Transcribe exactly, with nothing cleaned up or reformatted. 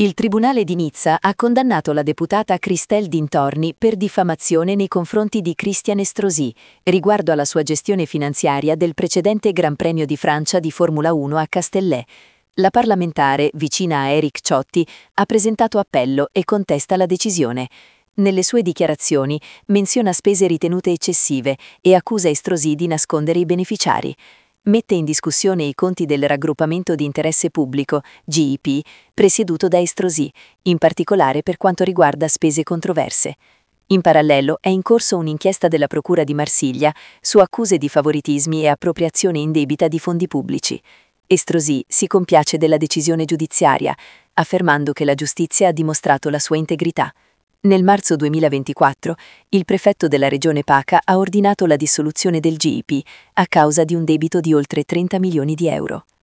Il Tribunale di Nizza ha condannato la deputata Christelle Dintorni per diffamazione nei confronti di Christian Estrosi, riguardo alla sua gestione finanziaria del precedente Gran Premio di Francia di Formula uno a Castellet. La parlamentare, vicina a Eric Ciotti, ha presentato appello e contesta la decisione. Nelle sue dichiarazioni menziona spese ritenute eccessive e accusa Estrosi di nascondere i beneficiari. Mette in discussione i conti del raggruppamento di interesse pubblico, G I P, presieduto da Estrosi, in particolare per quanto riguarda spese controverse. In parallelo è in corso un'inchiesta della Procura di Marsiglia su accuse di favoritismi e appropriazione indebita di fondi pubblici. Estrosi si compiace della decisione giudiziaria, affermando che la giustizia ha dimostrato la sua integrità. Nel marzo duemilaventiquattro, il prefetto della regione Paca ha ordinato la dissoluzione del G I P a causa di un debito di oltre trenta milioni di euro.